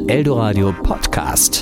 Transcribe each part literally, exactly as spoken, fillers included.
Eldoradio Podcast.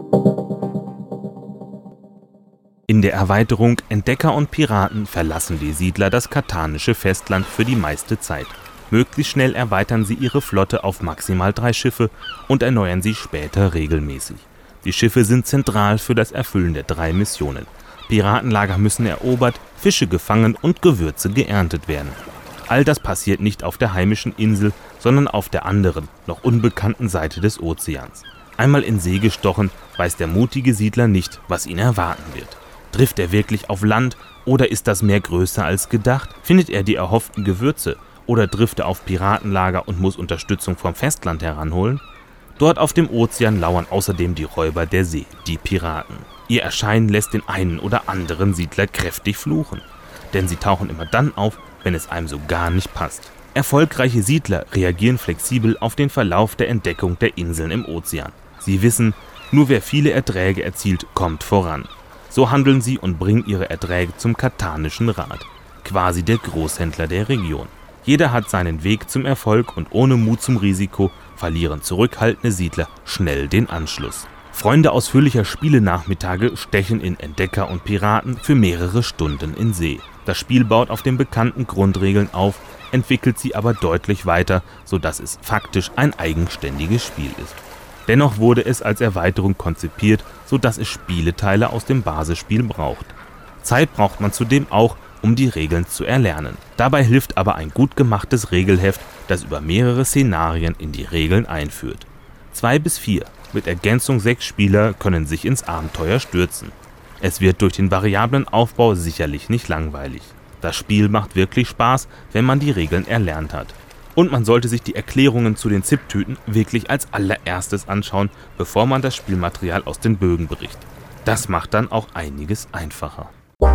In der Erweiterung Entdecker und Piraten verlassen die Siedler das katanische Festland für die meiste Zeit. Möglichst schnell erweitern sie ihre Flotte auf maximal drei Schiffe und erneuern sie später regelmäßig. Die Schiffe sind zentral für das Erfüllen der drei Missionen. Piratenlager müssen erobert, Fische gefangen und Gewürze geerntet werden. All das passiert nicht auf der heimischen Insel, sondern auf der anderen, noch unbekannten Seite des Ozeans. Einmal in See gestochen, weiß der mutige Siedler nicht, was ihn erwarten wird. Trifft er wirklich auf Land oder ist das Meer größer als gedacht? Findet er die erhofften Gewürze oder trifft er auf Piratenlager und muss Unterstützung vom Festland heranholen? Dort auf dem Ozean lauern außerdem die Räuber der See, die Piraten. Ihr Erscheinen lässt den einen oder anderen Siedler kräftig fluchen, denn sie tauchen immer dann auf, wenn es einem so gar nicht passt. Erfolgreiche Siedler reagieren flexibel auf den Verlauf der Entdeckung der Inseln im Ozean. Sie wissen, nur wer viele Erträge erzielt, kommt voran. So handeln sie und bringen ihre Erträge zum Katanischen Rat, quasi der Großhändler der Region. Jeder hat seinen Weg zum Erfolg und ohne Mut zum Risiko verlieren zurückhaltende Siedler schnell den Anschluss. Freunde ausführlicher Spielenachmittage stechen in Entdecker und Piraten für mehrere Stunden in See. Das Spiel baut auf den bekannten Grundregeln auf, entwickelt sie aber deutlich weiter, sodass es faktisch ein eigenständiges Spiel ist. Dennoch wurde es als Erweiterung konzipiert, sodass es Spieleteile aus dem Basisspiel braucht. Zeit braucht man zudem auch, um die Regeln zu erlernen. Dabei hilft aber ein gut gemachtes Regelheft, das über mehrere Szenarien in die Regeln einführt. Zwei bis vier, mit Ergänzung sechs Spieler können sich ins Abenteuer stürzen. Es wird durch den variablen Aufbau sicherlich nicht langweilig. Das Spiel macht wirklich Spaß, wenn man die Regeln erlernt hat. Und man sollte sich die Erklärungen zu den Zip-Tüten wirklich als allererstes anschauen, bevor man das Spielmaterial aus den Bögen bricht. Das macht dann auch einiges einfacher.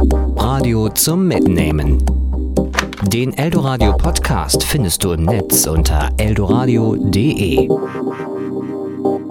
Radio zum Mitnehmen. Den Eldoradio Podcast findest du im Netz unter eldoradio punkt de.